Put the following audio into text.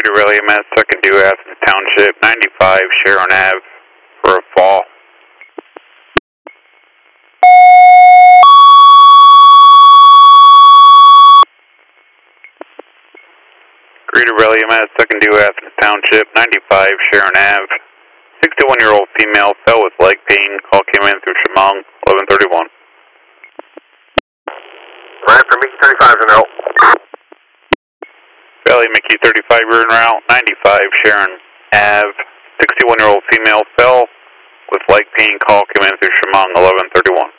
Greater Raleigh, Mass. 2nd due Athens Township, 95 Sharon Ave for a fall. Greater Raleigh, Mass. 2nd due Athens Township, 95 Sharon Ave. 61-year-old female fell with leg pain. Call came in through Chemung, 1131. Right for Mickey 35 in route. Valley Mickey 35 rear en route, 95 Sharon Ave. 61-year-old female fell with leg pain. Call came in through Chemung, 1131.